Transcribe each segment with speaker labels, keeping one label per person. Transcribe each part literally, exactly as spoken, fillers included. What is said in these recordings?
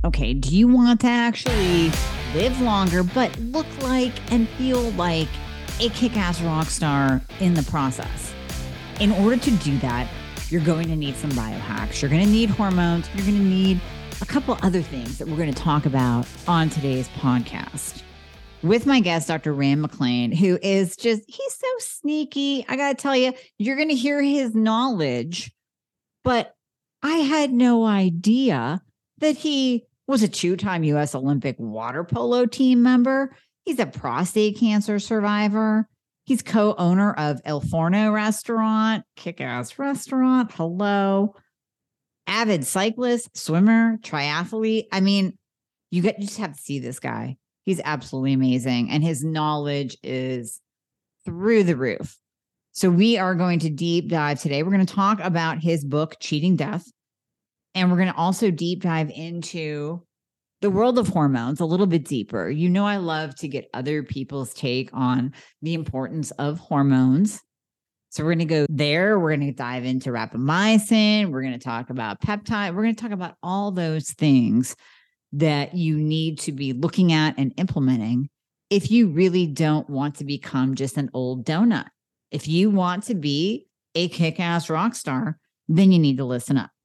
Speaker 1: okay, do you want to actually live longer, but look like and feel like a kick-ass rock star in the process? In order to do that, you're going to need some biohacks. You're going to need hormones. You're going to need a couple other things that we're going to talk about on today's podcast with my guest, Doctor Rand McClain, who is just, he's so sneaky. I got to tell you, you're going to hear his knowledge, but I had no idea that he was a two-time U S Olympic water polo team member. He's a prostate cancer survivor. He's co-owner of El Forno restaurant, kick-ass restaurant. Hello. Avid cyclist, swimmer, triathlete. I mean, you get you just have to see this guy. He's absolutely amazing. And his knowledge is through the roof. So we are going to deep dive today. We're going to talk about his book, Cheating Death. And we're going to also deep dive into the world of hormones a little bit deeper. You know, I love to get other people's take on the importance of hormones. So we're going to go there. We're going to dive into rapamycin. We're going to talk about peptide. We're going to talk about all those things that you need to be looking at and implementing if you really don't want to become just an old donut. If you want to be a kick-ass rock star, then you need to listen up.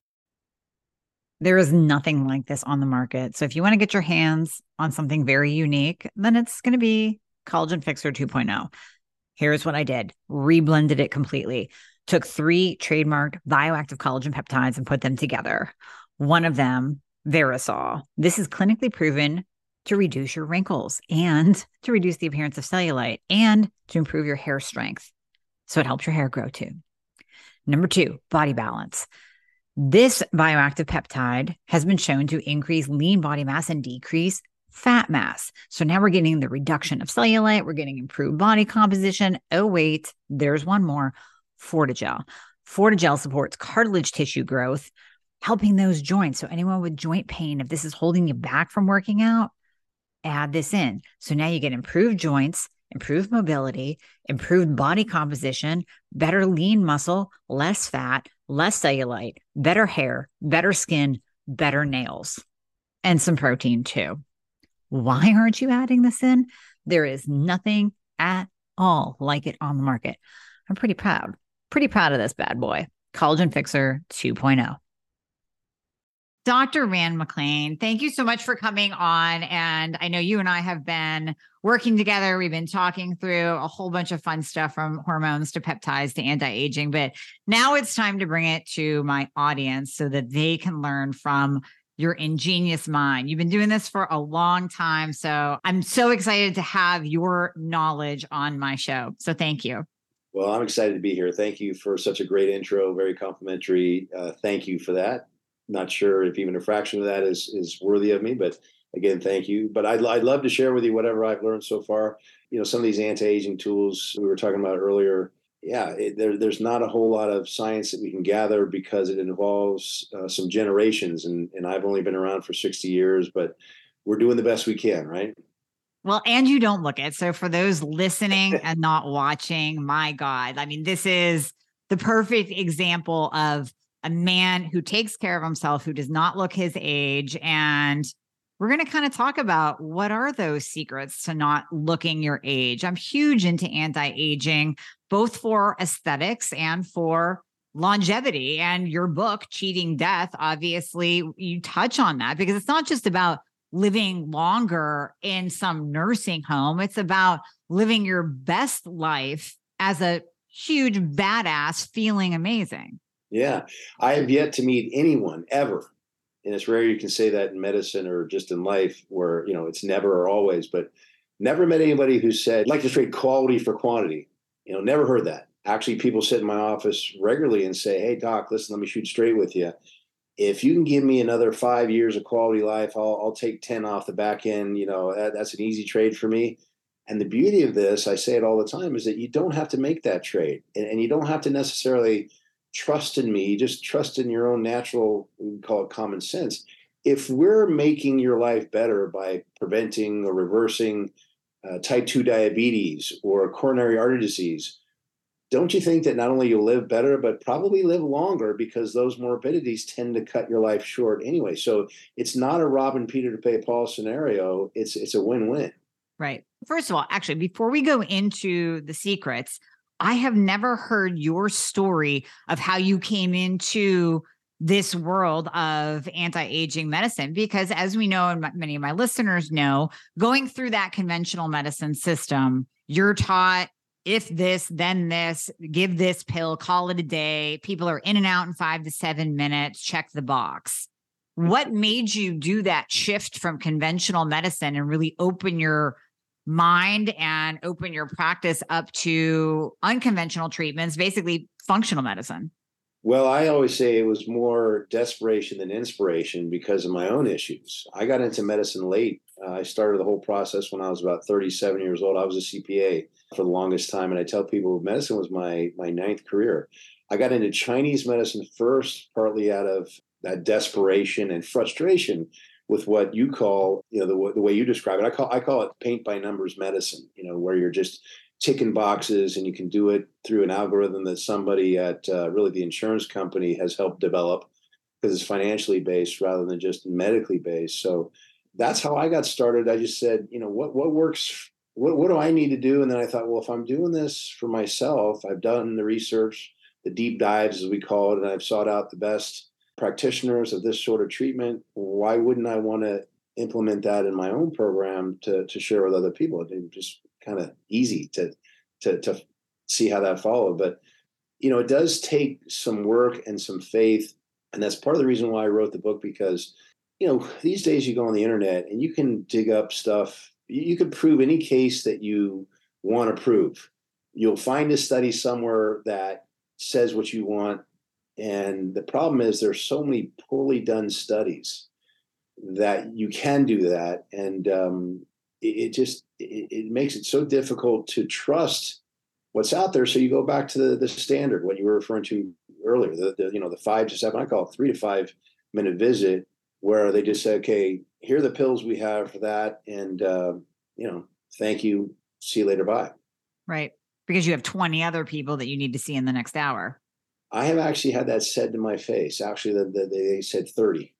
Speaker 1: There is nothing like this on the market. So if you want to get your hands on something very unique, then it's going to be Collagen Fixer two point oh. Here's what I did. Reblended it completely. Took three trademarked bioactive collagen peptides and put them together. One of them, Verisol. This is clinically proven to reduce your wrinkles and to reduce the appearance of cellulite and to improve your hair strength. So it helps your hair grow too. Number two, Body Balance. This bioactive peptide has been shown to increase lean body mass and decrease fat mass. So now we're getting the reduction of cellulite. We're getting improved body composition. Oh, wait, there's one more. Fortigel. Fortigel supports cartilage tissue growth, helping those joints. So anyone with joint pain, if this is holding you back from working out, add this in. So now you get improved joints, improved mobility, improved body composition, better lean muscle, less fat, less cellulite, better hair, better skin, better nails, and some protein too. Why aren't you adding this in? There is nothing at all like it on the market. I'm pretty proud, pretty proud of this bad boy. Collagen Fixer two point oh. Doctor Rand McClain, thank you so much for coming on. And I know you and I have been working together. We've been talking through a whole bunch of fun stuff from hormones to peptides to anti-aging, but now it's time to bring it to my audience so that they can learn from your ingenious mind. You've been doing this for a long time. So I'm so excited to have your knowledge on my show. So thank you.
Speaker 2: Well, I'm excited to be here. Thank you for such a great intro. Very complimentary. Uh, thank you for that. Not sure if even a fraction of that is is worthy of me, but again, thank you. But I'd, I'd love to share with you whatever I've learned so far. You know, some of these anti-aging tools we were talking about earlier. Yeah, it, there, there's not a whole lot of science that we can gather because it involves uh, some generations. And, and I've only been around for sixty years, but we're doing the best we can, right?
Speaker 1: Well, and you don't look it. So for those listening and not watching, my God, I mean, this is the perfect example of a man who takes care of himself, who does not look his age. And we're going to kind of talk about what are those secrets to not looking your age. I'm huge into anti-aging, both for aesthetics and for longevity. And your book, Cheating Death, obviously you touch on that because it's not just about living longer in some nursing home. It's about living your best life as a huge badass, feeling amazing.
Speaker 2: Yeah, I have yet to meet anyone ever, and it's rare you can say that in medicine or just in life where, you know, it's never or always, but never met anybody who said, I'd like to trade quality for quantity. You know, never heard that. Actually, people sit in my office regularly and say, hey, doc, listen, let me shoot straight with you. If you can give me another five years of quality life, I'll, I'll take ten off the back end. You know, that, that's an easy trade for me. And the beauty of this, I say it all the time, is that you don't have to make that trade. And, and you don't have to necessarily trust in me, just trust in your own natural, we call it common sense. If we're making your life better by preventing or reversing uh, type two diabetes or coronary artery disease, don't you think that not only you'll live better, but probably live longer because those morbidities tend to cut your life short anyway? So it's not a robbing Peter to pay Paul scenario. It's it's a win-win.
Speaker 1: Right. First of all, actually, before we go into the secrets, I have never heard your story of how you came into this world of anti-aging medicine, because as we know, and many of my listeners know, going through that conventional medicine system, you're taught if this, then this, give this pill, call it a day. People are in and out in five to seven minutes, check the box. What made you do that shift from conventional medicine and really open your mind and open your practice up to unconventional treatments, basically functional medicine?
Speaker 2: Well, I always say it was more desperation than inspiration because of my own issues. I got into medicine late. Uh, I started the whole process when I was about thirty-seven years old. I was a C P A for the longest time. And I tell people medicine was my, my ninth career. I got into Chinese medicine first, partly out of that desperation and frustration with what you call, you know, the, the way you describe it. I call, I call it paint by numbers medicine, you know, where you're just ticking boxes and you can do it through an algorithm that somebody at uh, really the insurance company has helped develop because it's financially based rather than just medically based. So that's how I got started. I just said, you know, what, what works? What, what do I need to do? And then I thought, well, if I'm doing this for myself, I've done the research, the deep dives, as we call it, and I've sought out the best practitioners of this sort of treatment. Why wouldn't I want to implement that in my own program to, to share with other people? It just kind of easy to, to, to see how that followed. But, you know, it does take some work and some faith. And that's part of the reason why I wrote the book, because, you know, these days you go on the internet and you can dig up stuff. You, you can prove any case that you want to prove. You'll find a study somewhere that says what you want. And the problem is there's so many poorly done studies that you can do that. And um, it, it just, it, it makes it so difficult to trust what's out there. So you go back to the, the standard, what you were referring to earlier, the, the, you know, the five to seven, I call it three to five minute visit, where they just say, okay, here are the pills we have for that. And, uh, you know, thank you. See you later. Bye.
Speaker 1: Right. Because you have twenty other people that you need to see in the next hour.
Speaker 2: I have actually had that said to my face. Actually, the, the, they said thirty.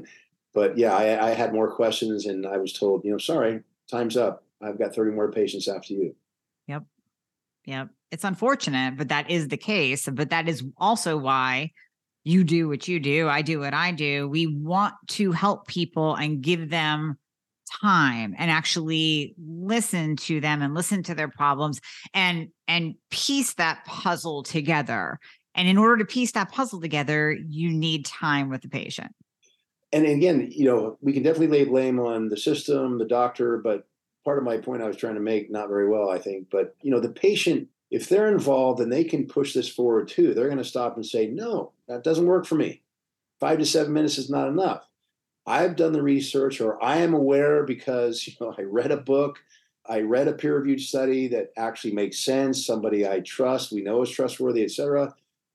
Speaker 2: But yeah, I, I had more questions and I was told, you know, sorry, time's up. I've got thirty more patients after you.
Speaker 1: Yep. Yep. It's unfortunate, but that is the case. But that is also why you do what you do. I do what I do. We want to help people and give them time and actually listen to them and listen to their problems and, and piece that puzzle together. And in order to piece that puzzle together, you need time with the patient.
Speaker 2: And again, you know, we can definitely lay blame on the system, the doctor, but part of my point I was trying to make, not very well, I think, but, you know, the patient, if they're involved and they can push this forward too, they're going to stop and say, no, that doesn't work for me. Five to seven minutes is not enough. I've done the research, or I am aware because, you know, I read a book, I read a peer-reviewed study that actually makes sense. Somebody I trust, we know is trustworthy, et cetera.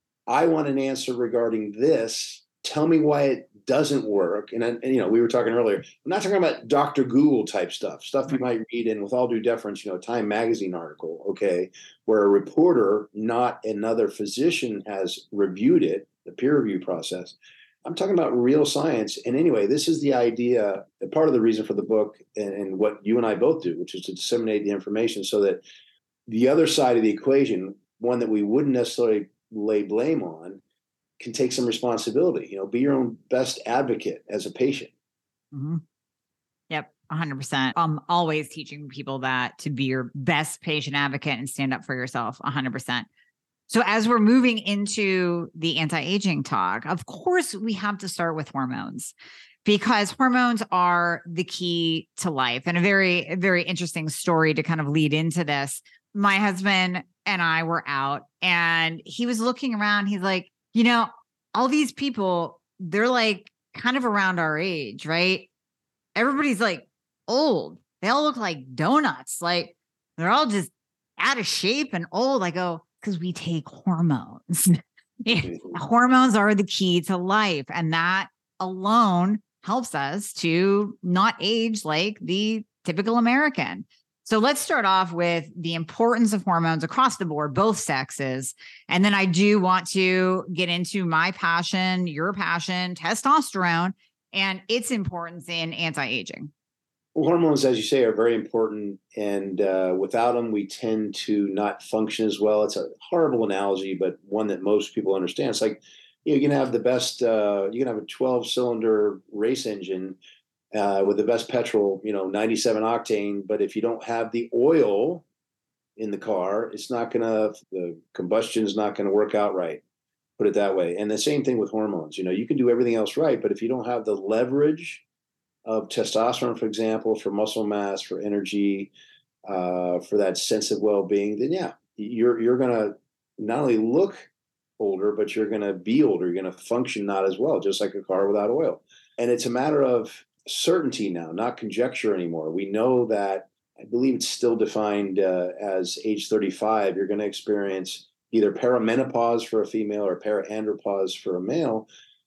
Speaker 2: I want an answer regarding this. Tell me why it doesn't work. And, and, you know, we were talking earlier, I'm not talking about Doctor Google type stuff, stuff you might read in, with all due deference, you know, Time Magazine article, okay, where a reporter, not another physician, has reviewed it, the peer review process. I'm talking about real science. And anyway, this is the idea, part of the reason for the book and, and what you and I both do, which is to disseminate the information so that the other side of the equation, one that we wouldn't necessarily lay blame on, can take some responsibility. You know, be your own best advocate as a patient.
Speaker 1: Mm-hmm. Yep. one hundred percent. I'm always teaching people that, to be your best patient advocate and stand up for yourself. one hundred percent. So as we're moving into the anti-aging talk, of course, we have to start with hormones, because hormones are the key to life. And a very, a very interesting story to kind of lead into this. My husband and I were out and he was looking around. He's like, you know, all these people, they're like kind of around our age, right? Everybody's like old. They all look like donuts. Like they're all just out of shape and old. I go, because we take hormones. Hormones are the key to life. And that alone helps us to not age like the typical American. So let's start off with the importance of hormones across the board, both sexes. And then I do want to get into my passion, your passion, testosterone, and its importance in anti-aging.
Speaker 2: Well, hormones, as you say, are very important. And uh, without them, we tend to not function as well. It's a horrible analogy, but one that most people understand. It's like, you know, you can have the best, uh, you can have a twelve cylinder race engine uh, with the best petrol, you know, ninety-seven octane. But if you don't have the oil in the car, it's not going to, the combustion is not going to work out right. Put it that way. And the same thing with hormones. You know, you can do everything else right, but if you don't have the leverage of testosterone, for example, for muscle mass, for energy, uh, for that sense of well-being, then yeah, you're you're going to not only look older, but you're going to be older. You're going to function not as well, just like a car without oil. And it's a matter of certainty now, not conjecture anymore. We know that, I believe it's still defined uh, as age thirty-five, you're going to experience either perimenopause for a female or paraandropause for a male.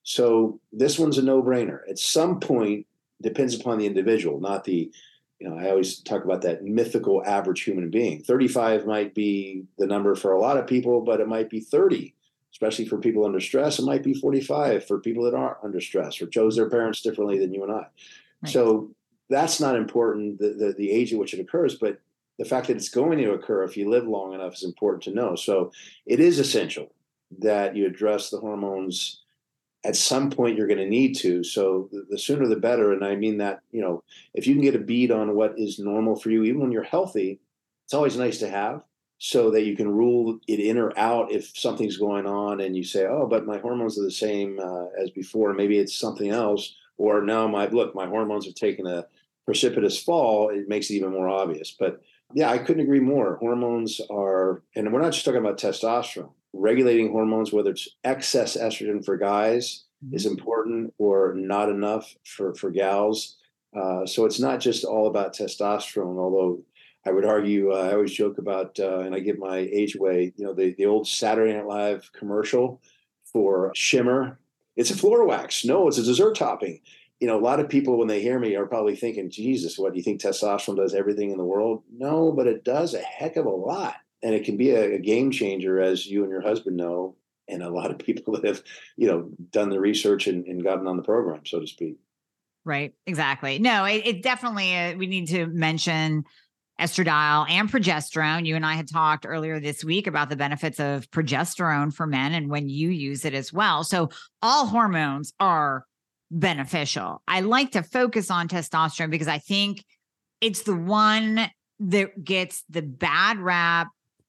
Speaker 2: So this one's a no-brainer. At some point, depends upon the individual, not the, you know, I always talk about that mythical average human being. thirty-five might be the number for a lot of people, but it might be thirty, especially for people under stress. It might be forty-five for people that aren't under stress or chose their parents differently than you and I. Right. So that's not important, the, the, the age at which it occurs, but the fact that it's going to occur if you live long enough is important to know. So it is essential that you address the hormones. At some point you're going to need to. So the, the sooner the better. And I mean that, you know, if you can get a bead on what is normal for you, even when you're healthy, it's always nice to have so that you can rule it in or out if something's going on and you say, oh, but my hormones are the same uh, as before. Maybe it's something else. Or no, my look, my hormones have taken a precipitous fall. It makes it even more obvious. But yeah, I couldn't agree more. Hormones are, and we're not just talking about testosterone. Regulating hormones, whether it's excess estrogen for guys mm-hmm. is important or not enough for, for gals. Uh, so it's not just all about testosterone, although I would argue, uh, I always joke about, uh, and I give my age away, you know, the, the old Saturday Night Live commercial for Shimmer. It's a floor wax. No, it's a dessert topping. You know, a lot of people, when they hear me, are probably thinking, Jesus, what, do you think testosterone does everything in the world? No, but it does a heck of a lot. And it can be a, a game changer, as you and your husband know, and a lot of people that have, you know, done the research and, and gotten on the program, so to speak.
Speaker 1: Right. Exactly. No, it, it definitely, uh, we need to mention estradiol and progesterone. You and I had talked earlier this week about the benefits of progesterone for men and when you use it as well. So all hormones are beneficial. I like to focus on testosterone because I think it's the one that gets the bad rap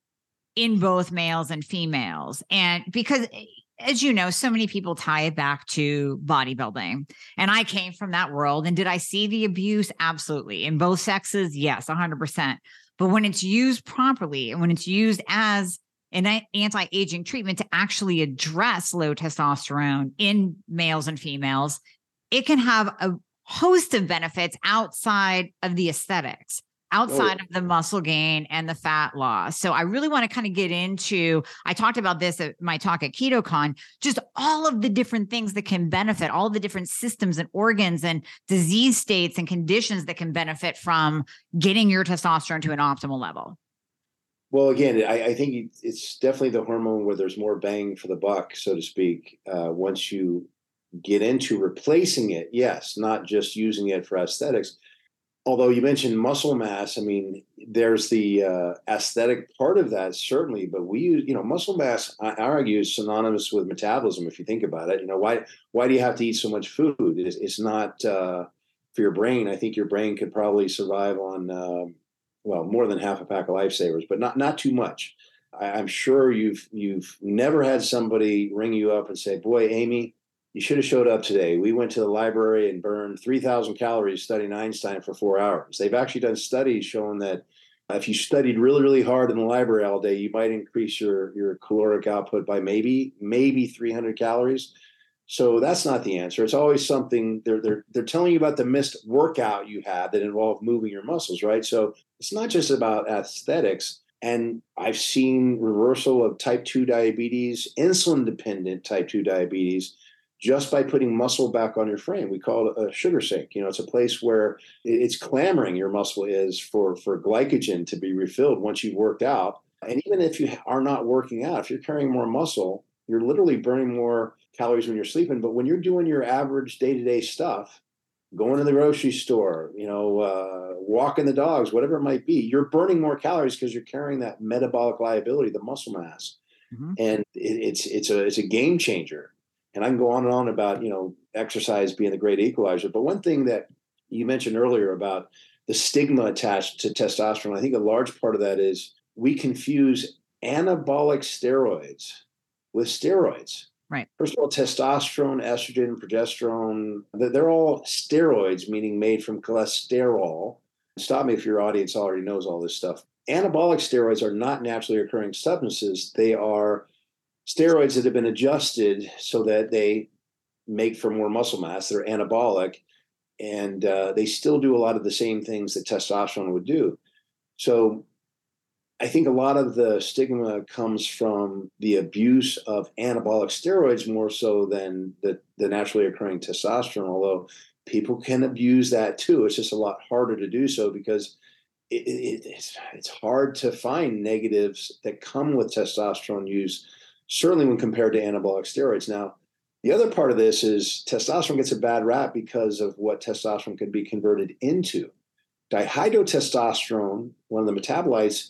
Speaker 1: in both males and females. And because, as you know, so many people tie it back to bodybuilding. And I came from that world. And did I see the abuse? Absolutely. In both sexes? Yes, one hundred percent. But when it's used properly and when it's used as an anti-aging treatment to actually address low testosterone in males and females, it can have a host of benefits outside of the aesthetics, outside oh. of the muscle gain and the fat loss. So I really want to kind of get into, I talked about this at my talk at KetoCon, just all of the different things that can benefit, all the different systems and organs and disease states and conditions that can benefit from getting your testosterone to an optimal level.
Speaker 2: Well, again, I, I think it's definitely the hormone where there's more bang for the buck, so to speak. Uh, once you get into replacing it, yes, not just using it for aesthetics. Although you mentioned muscle mass, I mean, there's the uh, aesthetic part of that, certainly, but we use, you know, muscle mass, I argue, is synonymous with metabolism, if you think about it. You know, why why do you have to eat so much food? It's, it's not uh, for your brain. I think your brain could probably survive on, uh, well, more than half a pack of Lifesavers, but not not too much. I, I'm sure you've you've never had somebody ring you up and say, boy, Amy, you should have showed up today. We went to the library and burned three thousand calories studying Einstein for four hours. They've actually done studies showing that if you studied really, really hard in the library all day, you might increase your, your caloric output by maybe, maybe three hundred calories. So that's not the answer. It's always something they're, they're, they're telling you about the missed workout you had that involved moving your muscles, right? So it's not just about aesthetics. And I've seen reversal of type two diabetes, insulin-dependent type two diabetes, just by putting muscle back on your frame. We call it a sugar sink. You know, it's a place where it's clamoring, your muscle is, for, for glycogen to be refilled once you've worked out. And even if you are not working out, if you're carrying more muscle, you're literally burning more calories when you're sleeping. But when you're doing your average day-to-day stuff, going to the grocery store, you know, uh, walking the dogs, whatever it might be, you're burning more calories because you're carrying that metabolic liability, the muscle mass. Mm-hmm. And it, it's it's a it's a game changer. And I can go on and on about, you know, exercise being the great equalizer. But one thing that you mentioned earlier about the stigma attached to testosterone, I think a large part of that is we confuse anabolic steroids with steroids.
Speaker 1: Right.
Speaker 2: First of all, testosterone, estrogen, progesterone, they're all steroids, meaning made from cholesterol. Stop me if your audience already knows all this stuff. Anabolic steroids are not naturally occurring substances. They are steroids that have been adjusted so that they make for more muscle mass. They're anabolic, and uh, they still do a lot of the same things that testosterone would do. So I think a lot of the stigma comes from the abuse of anabolic steroids more so than the, the naturally occurring testosterone, although people can abuse that too. It's just a lot harder to do so because it, it, it's, it's hard to find negatives that come with testosterone use, certainly when compared to anabolic steroids. Now, the other part of this is testosterone gets a bad rap because of what testosterone can be converted into. Dihydrotestosterone, one of the metabolites,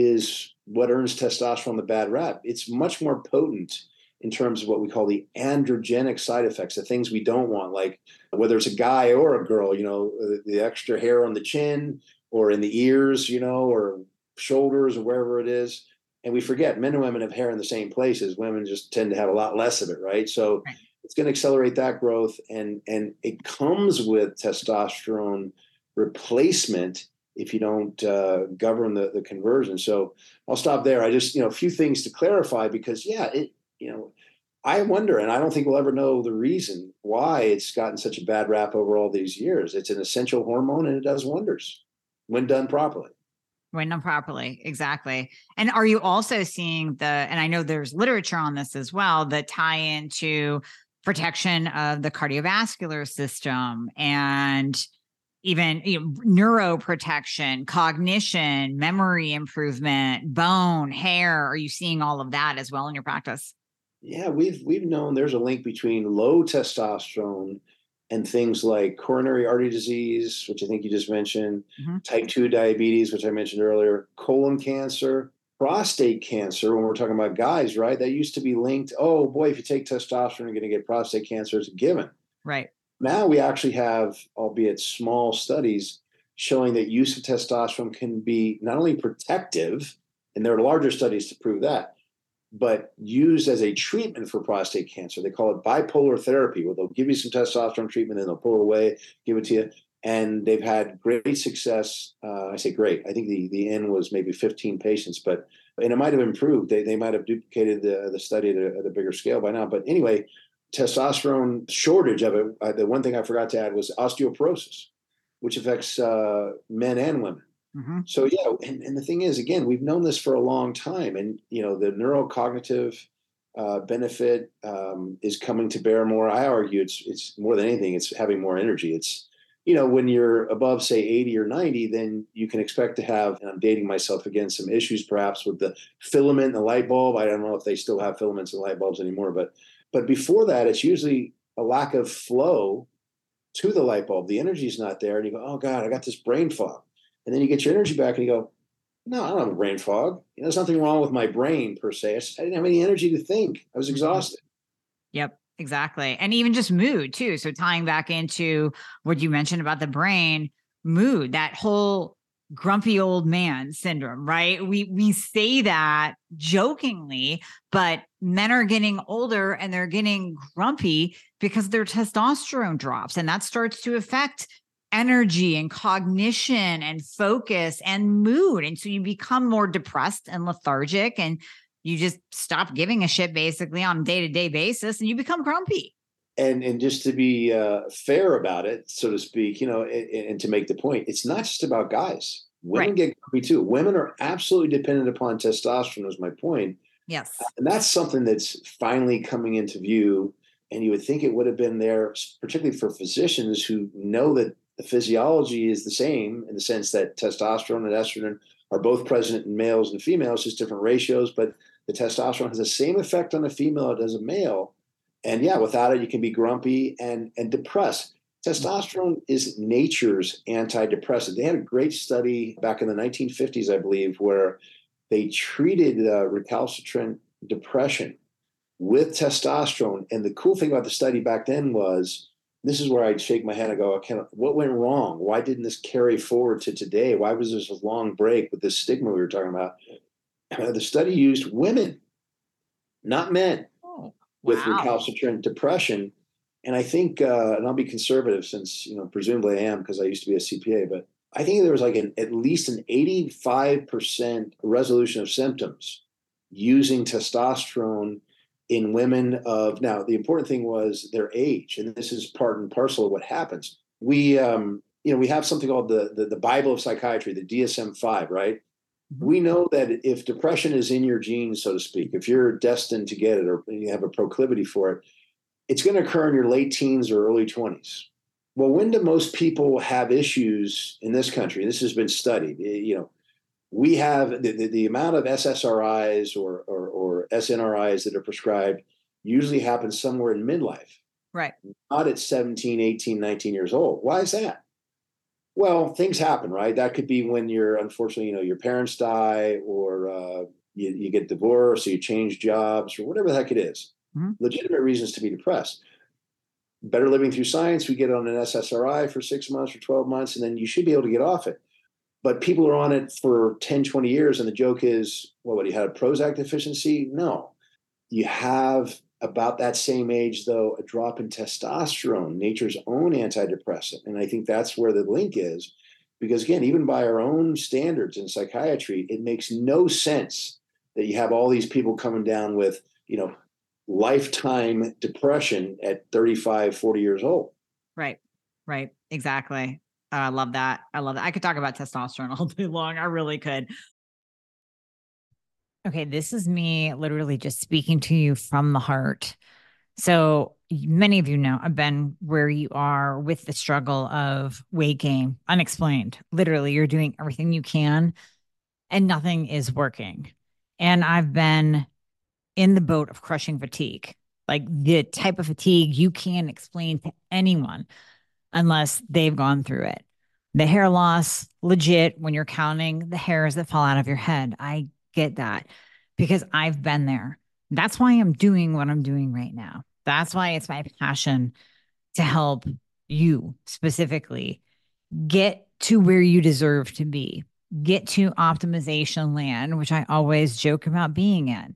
Speaker 2: is what earns testosterone the bad rap. It's much more potent in terms of what we call the androgenic side effects, the things we don't want, like whether it's a guy or a girl, you know, the extra hair on the chin or in the ears, you know, or shoulders or wherever it is. And we forget men and women have hair in the same places. Women just tend to have a lot less of it, right? So right. It's going to accelerate that growth. And, and it comes with testosterone replacement if you don't uh, govern the, the conversion. So I'll stop there. I just, you know, a few things to clarify because, yeah, it, you know, I wonder, and I don't think we'll ever know the reason why it's gotten such a bad rap over all these years. It's an essential hormone and it does wonders when done properly.
Speaker 1: When done properly. Exactly. And are you also seeing the, and I know there's literature on this as well, that tie into protection of the cardiovascular system and even you know, neuroprotection, cognition, memory improvement, bone, hair. Are you seeing all of that as well in your practice?
Speaker 2: Yeah, we've we've known there's a link between low testosterone and things like coronary artery disease, which I think you just mentioned, mm-hmm. type two diabetes, which I mentioned earlier, colon cancer, prostate cancer. When we're talking about guys, right? That used to be linked. Oh boy, if you take testosterone, you're going to get prostate cancer. It's a given.
Speaker 1: Right.
Speaker 2: Now we actually have, albeit small studies, showing that use of testosterone can be not only protective, and there are larger studies to prove that, but used as a treatment for prostate cancer. They call it bipolar therapy, where they'll give you some testosterone treatment, then they'll pull it away, give it to you. And they've had great success. Uh, I say great. I think the, the N was maybe fifteen patients, but and it might have improved. They they might have duplicated the, the study at a, at a bigger scale by now. But anyway, testosterone shortage of it, uh, the one thing I forgot to add was osteoporosis, which affects uh, men and women. Mm-hmm. So, yeah, and, and the thing is, again, we've known this for a long time. And, you know, the neurocognitive uh, benefit um, is coming to bear more. I argue it's it's more than anything, it's having more energy. It's, you know, when you're above, say, eighty or ninety, then you can expect to have, and I'm dating myself again, some issues perhaps with the filament in the light bulb. I don't know if they still have filaments in light bulbs anymore, but But before that, it's usually a lack of flow to the light bulb. The energy's not there. And you go, oh, God, I got this brain fog. And then you get your energy back and you go, no, I don't have a brain fog. You know, there's nothing wrong with my brain per se. I, just, I didn't have any energy to think. I was exhausted.
Speaker 1: Yep, exactly. And even just mood too. So tying back into what you mentioned about the brain, mood, that whole grumpy old man syndrome, right? We we say that jokingly, but men are getting older and they're getting grumpy because their testosterone drops, and that starts to affect energy and cognition and focus and mood. And so you become more depressed and lethargic, and you just stop giving a shit basically on a day-to-day basis, and you become grumpy.
Speaker 2: And and just to be uh, fair about it, so to speak, you know, and, and to make the point, it's not just about guys. Women right. get grumpy too. Women are absolutely dependent upon testosterone, is my point.
Speaker 1: Yes.
Speaker 2: And that's something that's finally coming into view. And you would think it would have been there, particularly for physicians who know that the physiology is the same in the sense that testosterone and estrogen are both present in males and females, just different ratios, but the testosterone has the same effect on a female as it does a male. And yeah, without it, you can be grumpy and, and depressed. Testosterone is nature's antidepressant. They had a great study back in the nineteen fifties, I believe, where they treated uh, recalcitrant depression with testosterone. And the cool thing about the study back then was, this is where I'd shake my head and go, okay, what went wrong? Why didn't this carry forward to today? Why was this a long break with this stigma we were talking about? Uh, the study used women, not men,
Speaker 1: oh,
Speaker 2: with
Speaker 1: wow.
Speaker 2: recalcitrant depression. And I think, uh, and I'll be conservative since, you know, presumably I am because I used to be a C P A, but I think there was like an, at least an eighty-five percent resolution of symptoms using testosterone in women of, now the important thing was their age. And this is part and parcel of what happens. We, um, you know, we have something called the, the, the Bible of psychiatry, the D S M five, right? Mm-hmm. We know that if depression is in your genes, so to speak, if you're destined to get it or you have a proclivity for it, it's going to occur in your late teens or early twenties. Well, when do most people have issues in this country? This has been studied. You know, we have the, the, the amount of S S R Is or, or, or S N R Is that are prescribed usually happens somewhere in midlife.
Speaker 1: Right.
Speaker 2: Not at seventeen, eighteen, nineteen years old. Why is that? Well, things happen, right? That could be when you're, unfortunately, you know, your parents die or uh, you, you get divorced or you change jobs or whatever the heck it is. Mm-hmm. Legitimate reasons to be depressed. Better Living Through Science, we get on an S S R I for six months or twelve months, and then you should be able to get off it. But people are on it for ten, twenty years, and the joke is, well, what, you had a Prozac deficiency? No. You have, about that same age, though, a drop in testosterone, nature's own antidepressant. And I think that's where the link is. Because, again, even by our own standards in psychiatry, it makes no sense that you have all these people coming down with, you know, lifetime depression at thirty-five, forty years old.
Speaker 1: Right. Right. Exactly. Uh, I love that. I love that. I could talk about testosterone all day long. I really could. Okay. This is me literally just speaking to you from the heart. So many of you know I've been where you are with the struggle of weight gain, unexplained. Literally, you're doing everything you can and nothing is working. And I've been in the boat of crushing fatigue, like the type of fatigue you can't explain to anyone unless they've gone through it. The hair loss, legit, when you're counting the hairs that fall out of your head. I get that because I've been there. That's why I'm doing what I'm doing right now. That's why it's my passion to help you specifically get to where you deserve to be, get to optimization land, which I always joke about being in.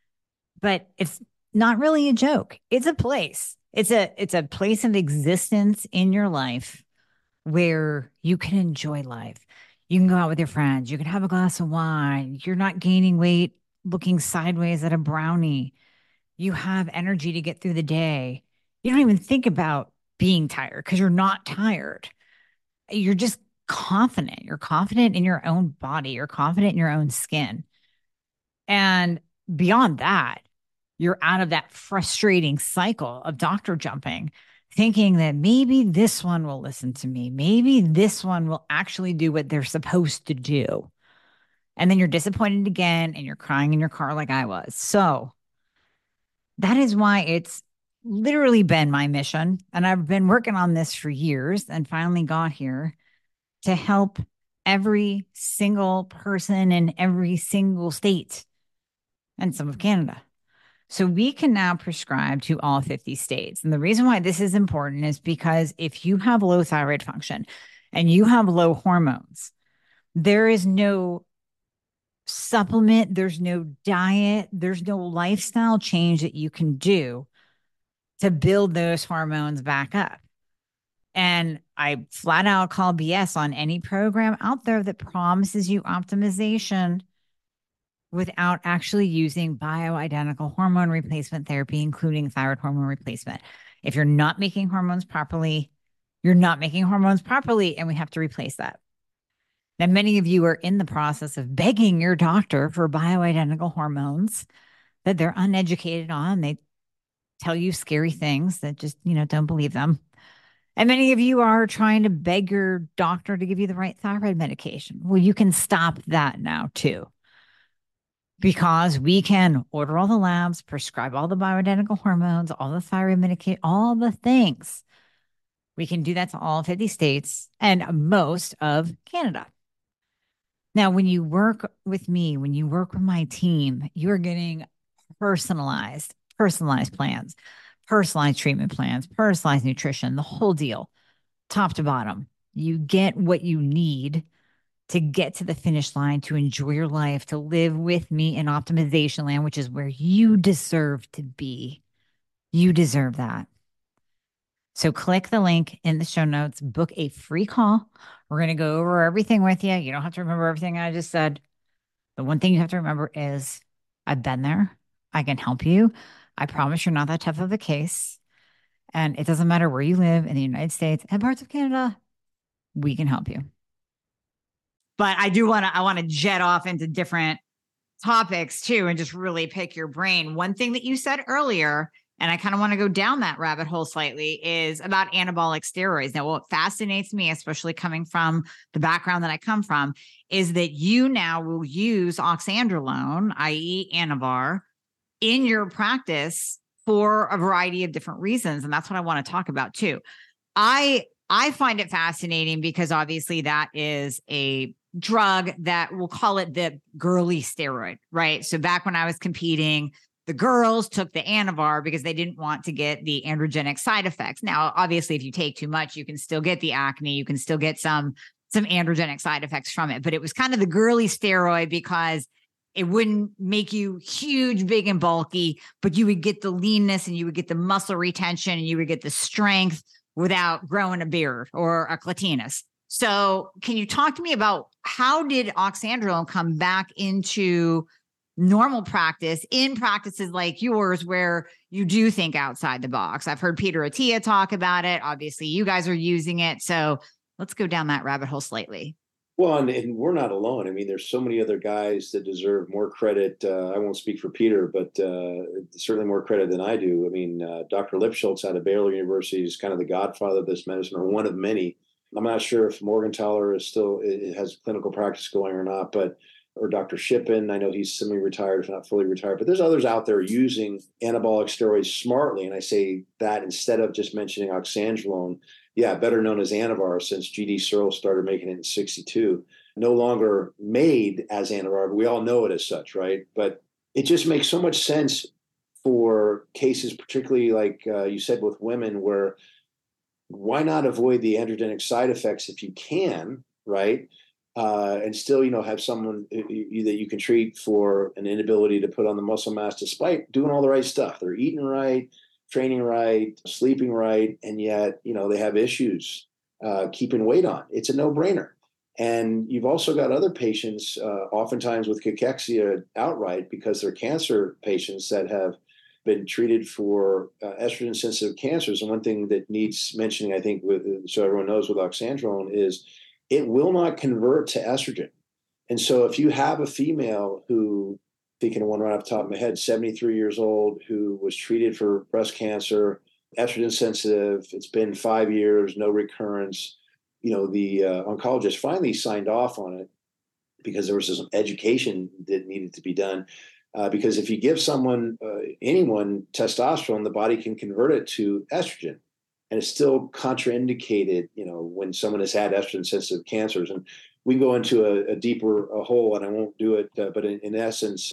Speaker 1: But it's not really a joke. It's a place. It's a it's a place of existence in your life where you can enjoy life. You can go out with your friends. You can have a glass of wine. You're not gaining weight looking sideways at a brownie. You have energy to get through the day. You don't even think about being tired because you're not tired. You're just confident. You're confident in your own body. You're confident in your own skin. And beyond that, you're out of that frustrating cycle of doctor jumping, thinking that maybe this one will listen to me. Maybe this one will actually do what they're supposed to do. And then you're disappointed again and you're crying in your car like I was. So that is why it's literally been my mission. And I've been working on this for years and finally got here to help every single person in every single state and some of Canada. So we can now prescribe to all fifty states. And the reason why this is important is because if you have low thyroid function and you have low hormones, there is no supplement, there's no diet, there's no lifestyle change that you can do to build those hormones back up. And I flat out call B S on any program out there that promises you optimization without actually using bioidentical hormone replacement therapy, including thyroid hormone replacement. If you're not making hormones properly, you're not making hormones properly, and we have to replace that. Now, many of you are in the process of begging your doctor for bioidentical hormones that they're uneducated on. They tell you scary things that just, you know, don't believe them. And many of you are trying to beg your doctor to give you the right thyroid medication. Well, you can stop that now too, because we can order all the labs, prescribe all the bioidentical hormones, all the thyroid medication, all the things. We can do that to all fifty states and most of Canada. Now, when you work with me, when you work with my team, you're getting personalized, personalized plans, personalized treatment plans, personalized nutrition, the whole deal, top to bottom. You get what you need to get to the finish line, to enjoy your life, to live with me in optimization land, which is where you deserve to be. You deserve that. So click the link in the show notes, book a free call. We're going to go over everything with you. You don't have to remember everything I just said. The one thing you have to remember is I've been there. I can help you. I promise you're not that tough of a case. And it doesn't matter where you live in the United States and parts of Canada, we can help you. But I do want to, I want to jet off into different topics too, and just really pick your brain. One thing that you said earlier, and I kind of want to go down that rabbit hole slightly, is about anabolic steroids. Now, what fascinates me, especially coming from the background that I come from, is that you now will use oxandrolone, that is. Anavar, in your practice for a variety of different reasons. And that's what I want to talk about too. I, I find it fascinating because obviously that is a drug that we'll call it the girly steroid, right? So back when I was competing, the girls took the Anavar because they didn't want to get the androgenic side effects. Now, obviously, if you take too much, you can still get the acne. You can still get some, some androgenic side effects from it. But it was kind of the girly steroid because it wouldn't make you huge, big, and bulky, but you would get the leanness and you would get the muscle retention and you would get the strength without growing a beard or a clitoris. So can you talk to me about how did oxandrolone come back into normal practice in practices like yours where you do think outside the box? I've heard Peter Attia talk about it. Obviously, you guys are using it. So let's go down that rabbit hole slightly.
Speaker 2: Well, and, and we're not alone. I mean, there's so many other guys that deserve more credit. Uh, I won't speak for Peter, but uh, certainly more credit than I do. I mean, uh, Doctor Lipschultz out of Baylor University is kind of the godfather of this medicine, or one of many. I'm not sure if Morgenthaler is still it has clinical practice going or not, but or Doctor Shippen, I know he's semi-retired, if not fully retired, but there's others out there using anabolic steroids smartly. And I say that instead of just mentioning oxandrolone, yeah, better known as Anavar, since G D Searle started making it in sixty-two, no longer made as Anavar, but we all know it as such, right? But it just makes so much sense for cases, particularly like uh, you said with women, where why not avoid the androgenic side effects if you can, right? Uh, and still, you know, have someone you, that you can treat for an inability to put on the muscle mass despite doing all the right stuff. They're eating right, training right, sleeping right, and yet, you know, they have issues uh, keeping weight on. It's a no-brainer. And you've also got other patients, uh, oftentimes with cachexia outright, because they're cancer patients that have been treated for uh, estrogen-sensitive cancers. And one thing that needs mentioning, I think, with, so everyone knows with oxandrolone is it will not convert to estrogen. And so if you have a female who, thinking of one right off the top of my head, seventy-three years old, who was treated for breast cancer, estrogen sensitive, it's been five years, no recurrence, you know, the uh, oncologist finally signed off on it because there was some education that needed to be done. Uh, because if you give someone, uh, anyone, testosterone, the body can convert it to estrogen. And it's still contraindicated, you know, when someone has had estrogen-sensitive cancers. And we can go into a, a deeper a hole, and I won't do it. Uh, but in, in essence,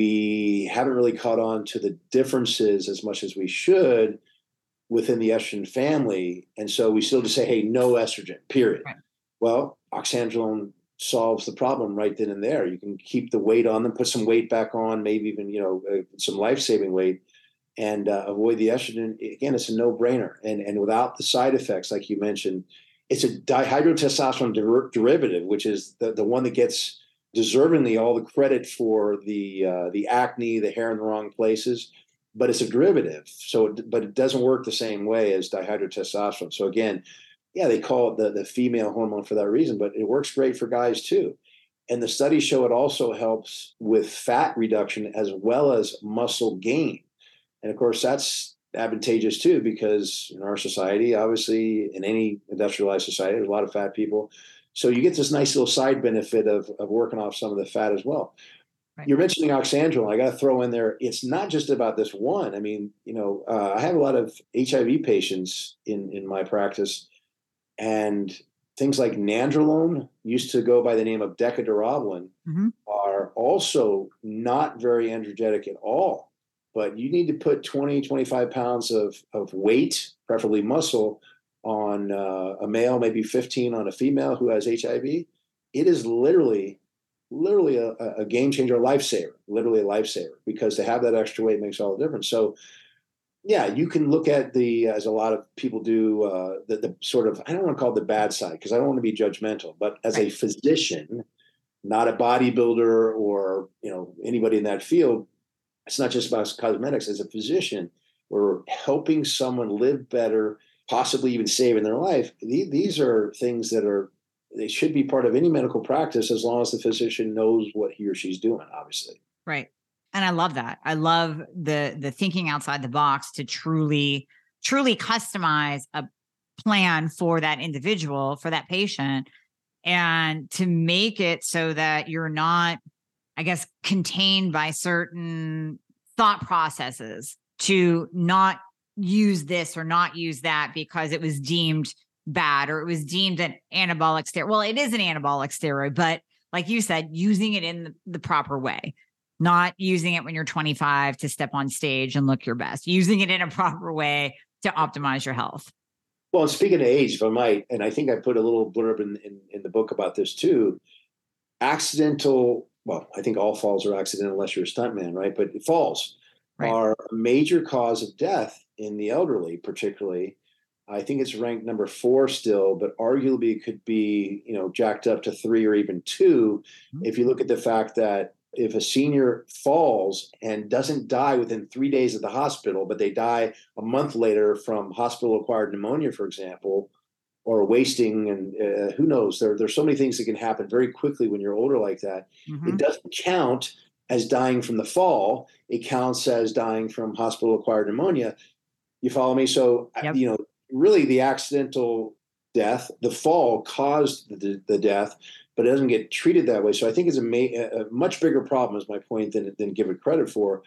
Speaker 2: we haven't really caught on to the differences as much as we should within the estrogen family. And so we still just say, hey, no estrogen, period. Right. Well, oxandrolone solves the problem right then and there. You can keep the weight on them, put some weight back on, maybe even, you know, uh, some life-saving weight, and uh, avoid the estrogen. Again, it's a no-brainer. And and without the side effects, like you mentioned, it's a dihydrotestosterone der- derivative, which is the, the one that gets deservingly all the credit for the uh, the acne, the hair in the wrong places, but it's a derivative. So, it, but it doesn't work the same way as dihydrotestosterone. So again, yeah, they call it the, the female hormone for that reason, but it works great for guys too. And the studies show it also helps with fat reduction as well as muscle gain. And of course, that's advantageous too, because in our society, obviously in any industrialized society, there's a lot of fat people. So you get this nice little side benefit of, of working off some of the fat as well.
Speaker 1: Right.
Speaker 2: You're mentioning oxandrolone. I got to throw in there, it's not just about this one. I mean, you know, uh, I have a lot of H I V patients in, in my practice, and things like nandrolone, used to go by the name of decaderoblin,
Speaker 1: Mm-hmm.
Speaker 2: are also not very energetic at all. But you need to put twenty, twenty-five pounds of, of weight, preferably muscle, on uh, a male, maybe fifteen on a female who has H I V. It is literally, literally a, a game changer, a lifesaver, literally a lifesaver, because to have that extra weight makes all the difference. So, yeah, you can look at the, as a lot of people do, uh, the, the sort of, I don't want to call it the bad side, because I don't want to be judgmental, but as
Speaker 1: Right.
Speaker 2: a physician, not a bodybuilder or, you know, anybody in that field, it's not just about cosmetics. As a physician, we're helping someone live better, possibly even saving their life. These are things that are, they should be part of any medical practice, as long as the physician knows what he or she's doing, obviously.
Speaker 1: Right. And I love that. I love the the thinking outside the box to truly, truly customize a plan for that individual, for that patient, and to make it so that you're not, I guess, contained by certain thought processes to not use this or not use that because it was deemed bad or it was deemed an anabolic steroid. Well, it is an anabolic steroid, but like you said, using it in the, the proper way, not using it when you're twenty-five to step on stage and look your best, using it in a proper way to optimize your health.
Speaker 2: Well, speaking of age, if I might, and I think I put a little blurb in, in, in the book about this too, accidental, well, I think all falls are accidental unless you're a stuntman, right? But falls right. are a major cause of death in the elderly, particularly. I think it's ranked number four still, but arguably it could be, you know, jacked up to three or even two. Mm-hmm. If you look at the fact that if a senior falls and doesn't die within three days at the hospital, but they die a month later from hospital-acquired pneumonia, for example, or wasting, and uh, who knows, there, there's so many things that can happen very quickly when you're older like that. Mm-hmm. It doesn't count as dying from the fall. It counts as dying from hospital-acquired pneumonia. You follow me? So, yep. you know, really the accidental death, the fall caused the, the death, but it doesn't get treated that way. So I think it's a, ma- a much bigger problem, is my point, than, than give it credit for.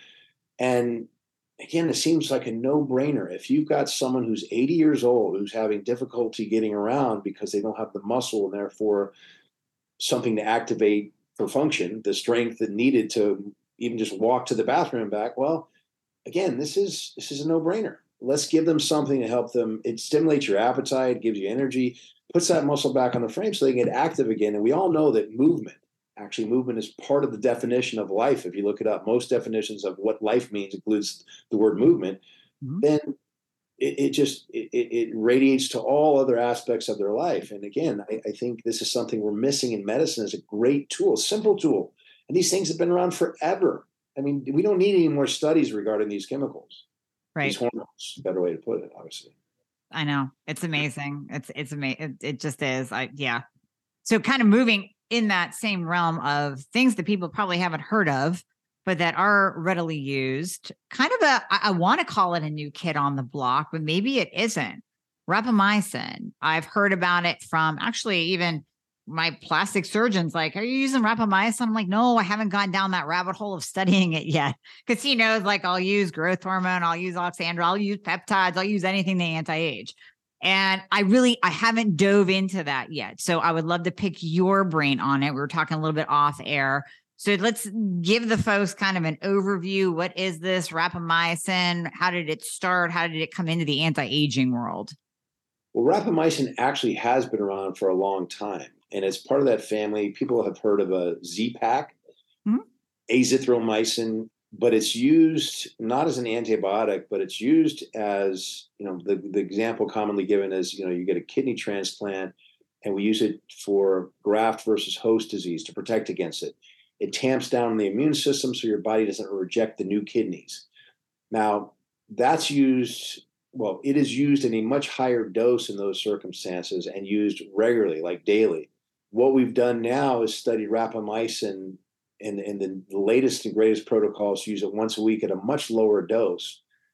Speaker 2: And again, it seems like a no-brainer. If you've got someone who's eighty years old, who's having difficulty getting around because they don't have the muscle and therefore something to activate for function, the strength that needed to even just walk to the bathroom and back, well, again, this is this is a no-brainer. Let's give them something to help them. It stimulates your appetite, gives you energy, puts that muscle back on the frame so they can get active again. And we all know that movement, actually movement is part of the definition of life. If you look it up, most definitions of what life means includes the word movement. Mm-hmm. Then it, it just, it, it radiates to all other aspects of their life. And again, I, I think this is something we're missing in medicine, as a great tool, simple tool. And these things have been around forever. I mean, we don't need any more studies regarding these chemicals.
Speaker 1: Right.
Speaker 2: These hormones, better way to put it, obviously.
Speaker 1: I know. It's amazing. It's, it's amazing. It, it just is. I, yeah. So kind of moving in that same realm of things that people probably haven't heard of, but that are readily used, kind of a, I, I want to call it a new kid on the block, but maybe it isn't. Rapamycin. I've heard about it from actually even my plastic surgeons, like, are you using rapamycin? I'm like, no, I haven't gone down that rabbit hole of studying it yet. Because he knows, like, I'll use growth hormone, I'll use oxandrolone, I'll use peptides, I'll use anything to anti-age. And I really, I haven't dove into that yet. So I would love to pick your brain on it. We were talking a little bit off air. So let's give the folks kind of an overview. What is this rapamycin? How did it start? How did it come into the anti-aging world?
Speaker 2: Well, rapamycin actually has been around for a long time. And it's part of that family. People have heard of a Z-Pak, mm-hmm. azithromycin, but it's used not as an antibiotic, but it's used as, you know, the, the example commonly given is, you know, you get a kidney transplant and we use it for graft versus host disease to protect against it. It tamps down the immune system so your body doesn't reject the new kidneys. Now, that's used, well, it is used in a much higher dose in those circumstances and used regularly, like daily. What we've done now is study rapamycin, and, and the latest and greatest protocols use it once a week at a much lower dose.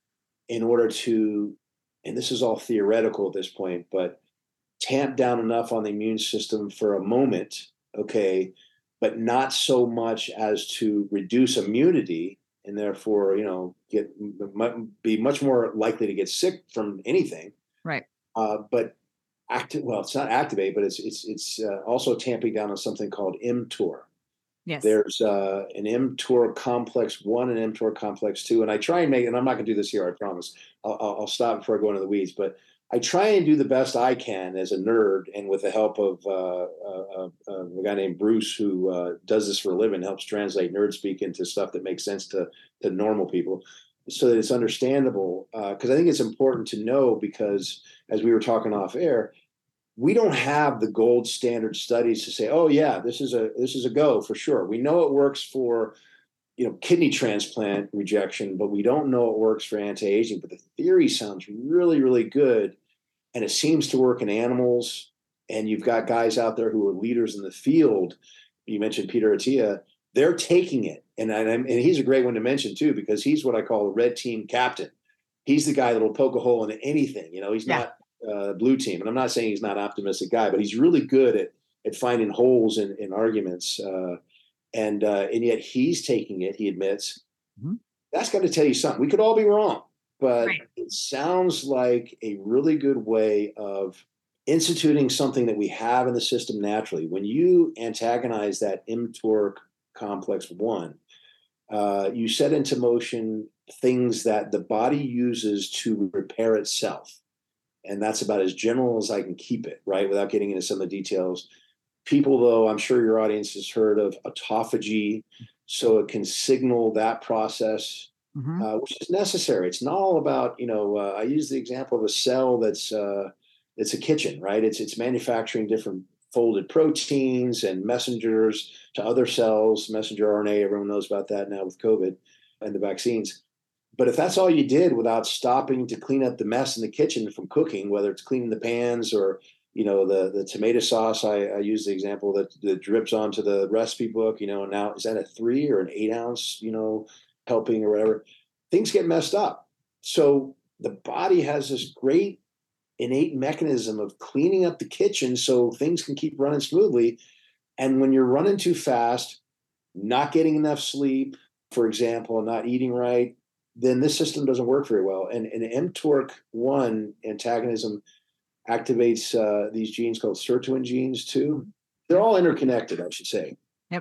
Speaker 2: in order to, and this is all theoretical at this point, but tamp down enough on the immune system for a moment, okay, but not so much as to reduce immunity and therefore, you know, get be much more likely to get sick from anything.
Speaker 1: Right.
Speaker 2: Uh, but active, well, it's not activate, but it's it's it's uh, also tamping down on something called mTOR.
Speaker 1: Yes.
Speaker 2: There's uh, an mTOR complex one and mTOR complex two, and I try and make, and I'm not going to do this here, I promise. I'll, I'll stop before I go into the weeds, but I try and do the best I can as a nerd, and with the help of uh, uh, uh, a guy named Bruce, who uh, does this for a living, helps translate nerd speak into stuff that makes sense to to normal people, so that it's understandable. Because uh, I think it's important to know, because as we were talking off air, we don't have the gold standard studies to say, oh yeah, this is a this is a go for sure. We know it works for, you know, kidney transplant rejection, but we don't know it works for anti-aging. But the theory sounds really, really good, and it seems to work in animals. And you've got guys out there who are leaders in the field. You mentioned Peter Attia; they're taking it, and and, and he's a great one to mention too, because he's what I call a red team captain. He's the guy that'll poke a hole into anything. You know, he's yeah. not. Uh, blue team. And I'm not saying he's not an optimistic guy, but he's really good at at finding holes in, in arguments. Uh, and uh, and yet he's taking it, he admits. Mm-hmm. That's got to tell you something. We could all be wrong, but right. It sounds like a really good way of instituting something that we have in the system naturally. When you antagonize that mTOR complex one, uh, you set into motion things that the body uses to repair itself. And that's about as general as I can keep it, right? Without getting into some of the details. People, though, I'm sure your audience has heard of autophagy. So it can signal that process, mm-hmm. uh, which is necessary. It's not all about, you know, uh, I use the example of a cell that's uh, it's a kitchen, right? It's it's manufacturing different folded proteins and messengers to other cells, messenger R N A. Everyone knows about that now with COVID and the vaccines. But if that's all you did without stopping to clean up the mess in the kitchen from cooking, whether it's cleaning the pans or, you know, the, the tomato sauce, I, I use the example that, that drips onto the recipe book, you know, and now is that a three or an eight ounce, you know, helping or whatever, things get messed up. So the body has this great innate mechanism of cleaning up the kitchen so things can keep running smoothly. And when you're running too fast, not getting enough sleep, for example, not eating right, then this system doesn't work very well. And, and mTOR one antagonism activates uh, these genes called sirtuin genes too. They're all interconnected, I should say.
Speaker 1: Yep.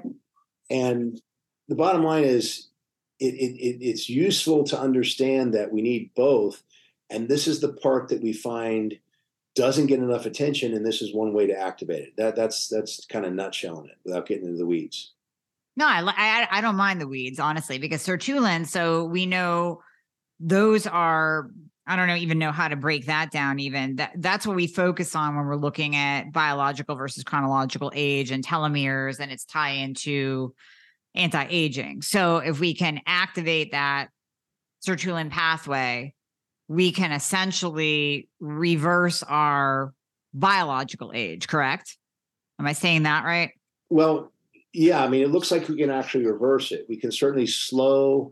Speaker 2: And the bottom line is it, it, it, it's useful to understand that we need both. And this is the part that we find doesn't get enough attention. And this is one way to activate it. That, that's that's kind of nutshelling it without getting into the weeds.
Speaker 1: No, I, I I don't mind the weeds, honestly, because sirtuin, so we know those are, I don't know, even know how to break that down even. That, that's what we focus on when we're looking at biological versus chronological age and telomeres and its tie into anti-aging. So if we can activate that sirtuin pathway, we can essentially reverse our biological age, correct? Am I saying that right?
Speaker 2: Well, yeah, I mean, it looks like we can actually reverse it. We can certainly slow,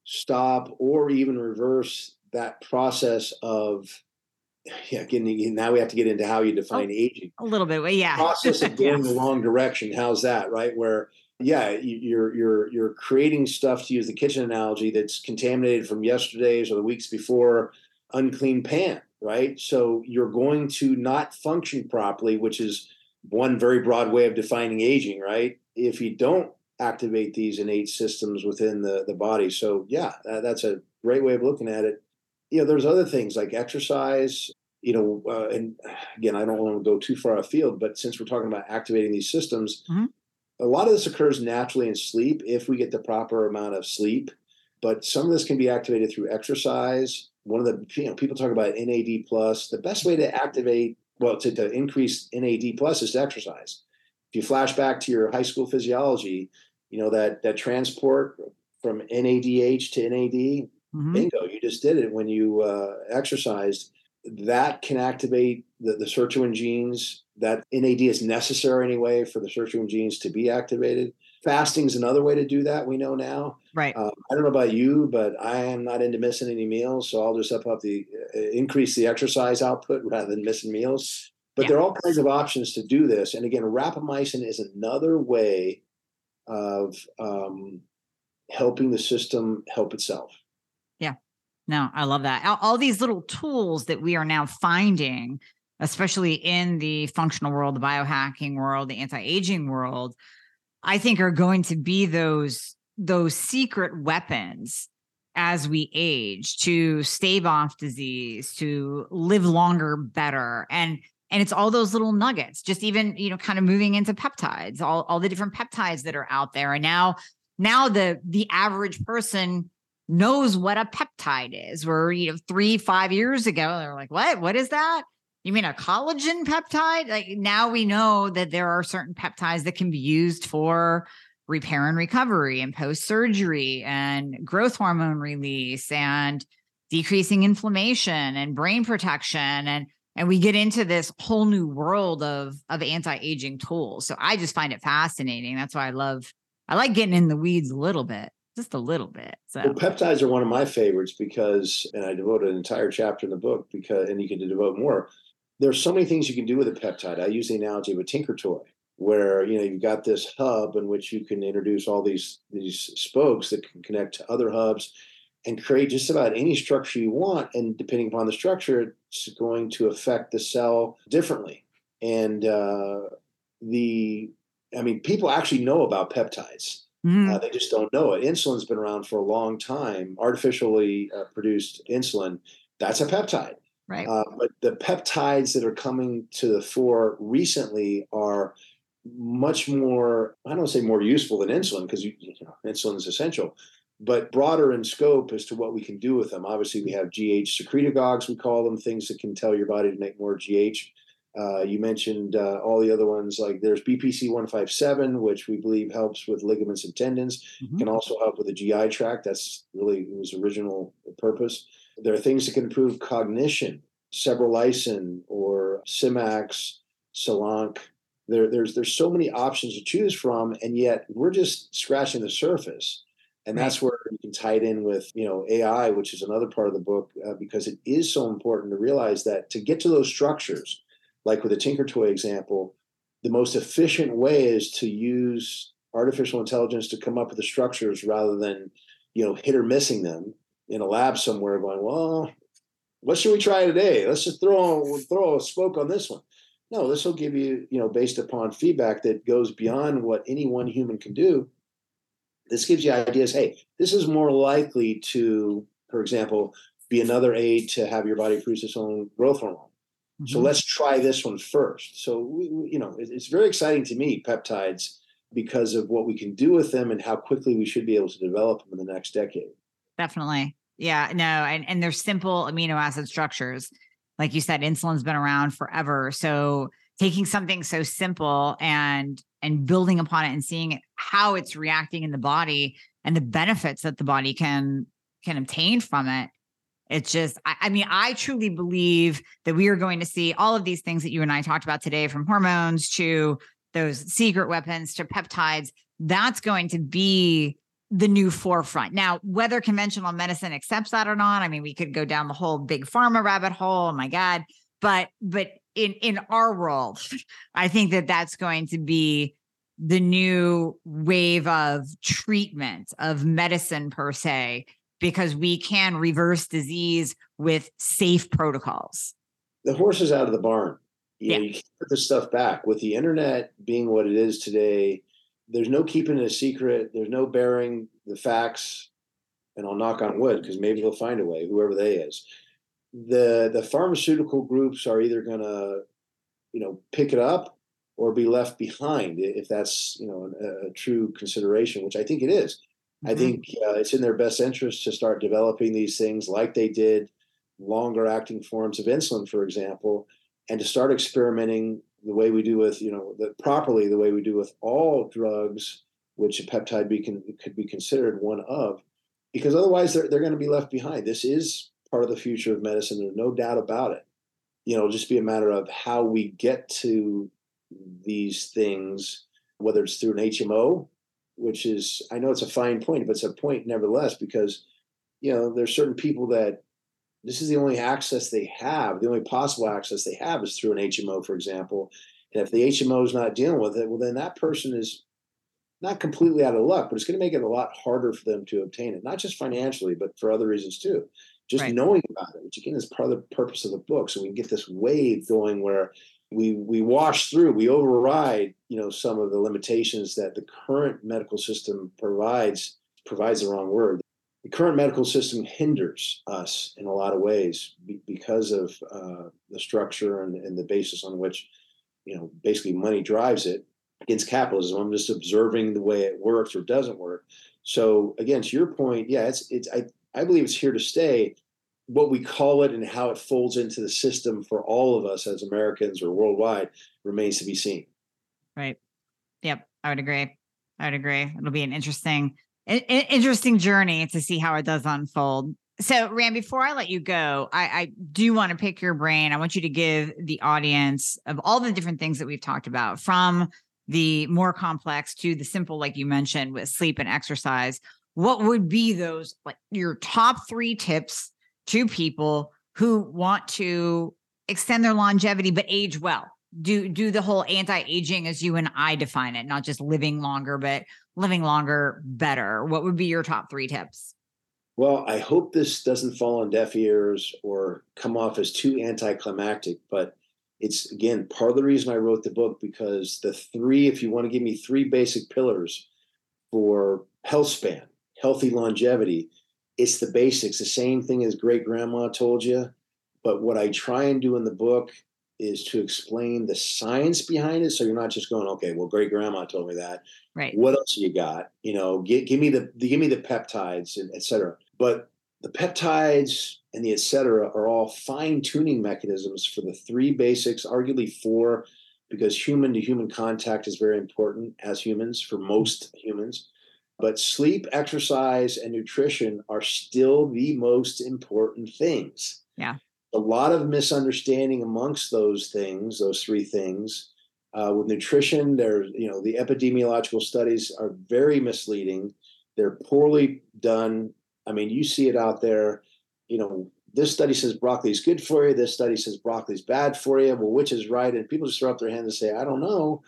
Speaker 2: stop, or even reverse that process of, yeah, getting, now we have to get into how you define oh, aging.
Speaker 1: A little bit, yeah.
Speaker 2: Process of going yeah. the wrong direction. How's that, right? Where, yeah, you're you're you're creating stuff, to use the kitchen analogy, that's contaminated from yesterday's or the weeks before unclean pan, right? So you're going to not function properly, which is one very broad way of defining aging, right? If you don't activate these innate systems within the, the body. So yeah, that, that's a great way of looking at it. You know, there's other things like exercise, you know, uh, and again, I don't want to go too far afield, but since we're talking about activating these systems, mm-hmm. a lot of this occurs naturally in sleep if we get the proper amount of sleep. But some of this can be activated through exercise. One of the, you know, people talk about N A D plus. The best way to activate, well, to, to increase N A D plus is to exercise. If you flash back to your high school physiology, you know, that that transport from N A D H to N A D, mm-hmm. bingo, you just did it when you uh, exercised. That can activate the, the sirtuin genes. That N A D is necessary anyway for the sirtuin genes to be activated. Fasting is another way to do that. We know now.
Speaker 1: Right.
Speaker 2: Um, I don't know about you, but I am not into missing any meals, so I'll just up up the uh, increase the exercise output rather than missing meals. But
Speaker 1: Yeah.
Speaker 2: there are all kinds of options to do this. And again, rapamycin is another way of um, helping the system help itself.
Speaker 1: Yeah. No, I love that. All, all these little tools that we are now finding, especially in the functional world, the biohacking world, the anti-aging world, I think are going to be those, those secret weapons as we age to stave off disease, to live longer, better. And, and it's all those little nuggets, just even, you know, kind of moving into peptides, all, all the different peptides that are out there. And now, now the, the average person knows what a peptide is, where, you know, three, five years ago, they're like, what, what is that? You mean a collagen peptide? Like, now we know that there are certain peptides that can be used for repair and recovery and post-surgery and growth hormone release and decreasing inflammation and brain protection. And, and we get into this whole new world of, of anti-aging tools. So I just find it fascinating. That's why I love, I like getting in the weeds a little bit. Just a little bit. So
Speaker 2: well, peptides are one of my favorites because, and I devoted an entire chapter in the book because, and you can devote more. There's so many things you can do with a peptide. I use the analogy of a Tinker Toy, where, you know, you've got this hub in which you can introduce all these, these spokes that can connect to other hubs and create just about any structure you want. And depending upon the structure, it's going to affect the cell differently. And uh, the, I mean, people actually know about peptides. Mm-hmm. Uh, they just don't know it. Insulin's been around for a long time. Artificially uh, produced insulin, that's a peptide.
Speaker 1: Right.
Speaker 2: Uh, but the peptides that are coming to the fore recently are much more, I don't say more useful than insulin, because you, you know, insulin is essential, but broader in scope as to what we can do with them. Obviously, we have G H secretagogues, we call them, things that can tell your body to make more G H. Uh, you mentioned uh, all the other ones, like there's B P C one fifty-seven, which we believe helps with ligaments and tendons, mm-hmm. can also help with the G I tract. That's really his original purpose. There are things that can improve cognition, cerebrolysine or Cimax, Solanc. There, there's there's so many options to choose from, and yet we're just scratching the surface. And right. That's where you can tie it in with, you know, A I, which is another part of the book, uh, because it is so important to realize that to get to those structures, like with the Tinker Toy example, the most efficient way is to use artificial intelligence to come up with the structures rather than, you know, hit or missing them in a lab somewhere going, well, what should we try today? Let's just throw, throw a spoke on this one. No, this will give you, you know, based upon feedback that goes beyond what any one human can do. This gives you ideas. Hey, this is more likely to, for example, be another aid to have your body produce its own growth hormone. Mm-hmm. So let's try this one first. So, we, we, you know, it, it's very exciting to me, peptides, because of what we can do with them and how quickly we should be able to develop them in the next decade.
Speaker 1: Definitely. Yeah, no. And, and they're simple amino acid structures. Like you said, insulin's been around forever. So taking something so simple and, and building upon it and seeing it, how it's reacting in the body and the benefits that the body can, can obtain from it. It's just, I, I mean, I truly believe that we are going to see all of these things that you and I talked about today, from hormones to those secret weapons to peptides. That's going to be the new forefront. Now, whether conventional medicine accepts that or not, I mean, we could go down the whole big pharma rabbit hole. Oh my God. But, but in, in our world, I think that that's going to be the new wave of treatment, of medicine per se, because we can reverse disease with safe protocols.
Speaker 2: The horse is out of the barn. You
Speaker 1: yeah.
Speaker 2: know, you can't put this stuff back. With the internet being what it is today, there's no keeping it a secret. There's no bearing the facts. And I'll knock on wood, because maybe they'll find a way, whoever they is. The the pharmaceutical groups are either going to, you know, pick it up or be left behind, if that's, you know, a, a true consideration, which I think it is. Mm-hmm. I think uh, it's in their best interest to start developing these things like they did longer acting forms of insulin, for example, and to start experimenting the way we do with, you know, the, properly the way we do with all drugs, which a peptide be can, could be considered one of, because otherwise they're, they're going to be left behind. This is part of the future of medicine. There's no doubt about it. You know, it'll just be a matter of how we get to these things, whether it's through an H M O which is, I know it's a fine point, but it's a point nevertheless, because, you know, there's certain people that this is the only access they have. The only possible access they have is through an H M O, for example. And if the H M O is not dealing with it, well, then that person is not completely out of luck, but it's going to make it a lot harder for them to obtain it, not just financially, but for other reasons too. Just
Speaker 1: Right.
Speaker 2: knowing about it, which again is part of the purpose of the book. So we can get this wave going where we we wash through, we override, you know, some of the limitations that the current medical system provides, provides the wrong word. The current medical system hinders us in a lot of ways be, because of uh, the structure and, and the basis on which, you know, basically money drives it against capitalism. I'm just observing the way it works or doesn't work. So again, to your point, yeah, it's it's I, I believe it's here to stay. What we call it and how it folds into the system for all of us as Americans or worldwide remains to be seen.
Speaker 1: Right. Yep. I would agree. I would agree. It'll be an interesting, an interesting journey to see how it does unfold. So, Rand, before I let you go, I, I do want to pick your brain. I want you to give the audience of all the different things that we've talked about, from the more complex to the simple, like you mentioned, with sleep and exercise. What would be those, like, your top three tips to people who want to extend their longevity but age well? Do do the whole anti-aging as you and I define it, not just living longer, but living longer better. What would be your top three tips?
Speaker 2: Well, I hope this doesn't fall on deaf ears or come off as too anticlimactic, but it's, again, part of the reason I wrote the book, because the three, if you want to give me three basic pillars for health span, healthy longevity, it's the basics, the same thing as great grandma told you. But what I try and do in the book is to explain the science behind it. So you're not just going, okay, well, great grandma told me that.
Speaker 1: Right.
Speaker 2: What else you got? You know, give, give me the, give me the peptides, and et cetera. But the peptides and the et cetera are all fine tuning mechanisms for the three basics, arguably four, because human to human contact is very important as humans, for most humans. But sleep, exercise, and nutrition are still the most important things.
Speaker 1: Yeah.
Speaker 2: A lot of misunderstanding amongst those things, those three things. Uh, with nutrition, there, you know, the epidemiological studies are very misleading. They're poorly done. I mean, you see it out there. You know, this study says broccoli is good for you. This study says broccoli is bad for you. Well, which is right? And people just throw up their hands and say, I don't know.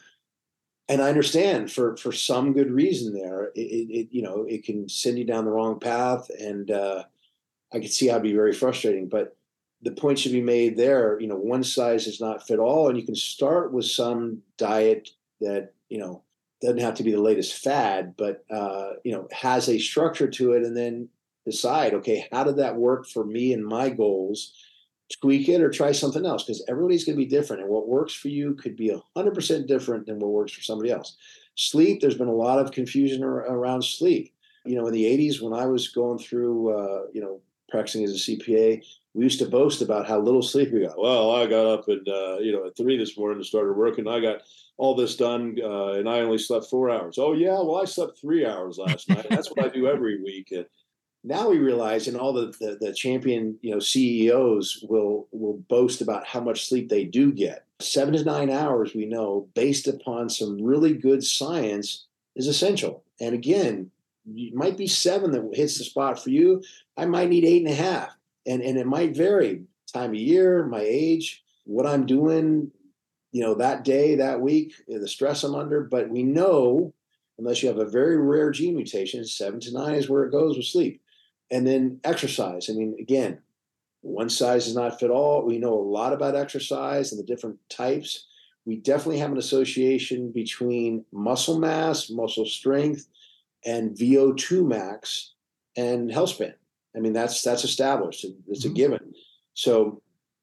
Speaker 2: And I understand for for some good reason there. It, it, it you know, it can send you down the wrong path, and uh, I can see how it'd be very frustrating. But the point should be made there. You know, one size does not fit all, and you can start with some diet that, you know, doesn't have to be the latest fad, but uh, you know, has a structure to it, and then decide, okay, how did that work for me and my goals? Tweak it or try something else, because everybody's going to be different, and what works for you could be one hundred percent different than what works for somebody else. Sleep, there's been a lot of confusion ar- around sleep. You know, in the eighties, when I was going through, uh, you know, practicing as a C P A, we used to boast about how little sleep we got. Well, I got up at, uh, you know, at three this morning and started working. I got all this done, uh, and I only slept four hours. Oh, yeah, well, I slept three hours last night. That's what I do every week. And now we realize, and all the, the the champion, you know, C E Os will will boast about how much sleep they do get. Seven to nine hours, we know, based upon some really good science, is essential. And again, it might be seven that hits the spot for you. I might need eight and a half, and and it might vary time of year, my age, what I'm doing, you know, that day, that week, the stress I'm under. But we know, unless you have a very rare gene mutation, seven to nine is where it goes with sleep. And then exercise. I mean, again, one size does not fit all. We know a lot about exercise and the different types. We definitely have an association between muscle mass, muscle strength, and V O two max and health span. I mean, that's that's established. It's
Speaker 1: Mhm.
Speaker 2: a given. So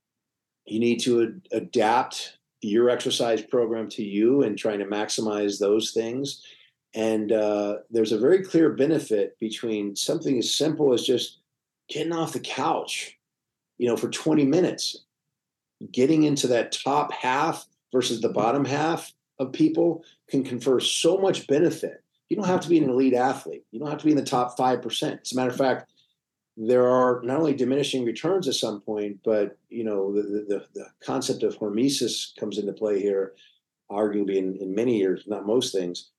Speaker 2: you need to ad- adapt your exercise program to you and trying to maximize those things. And uh, there's a very clear benefit between something as simple as just getting off the couch, you know, for twenty minutes, getting into that top half versus the bottom half of people can confer so much benefit. You don't have to be an elite athlete. You don't have to be in the top five percent. As a matter of fact, there are not only diminishing returns at some point, but, you know, the, the, the concept of hormesis comes into play here, arguably in, in many years, not most things.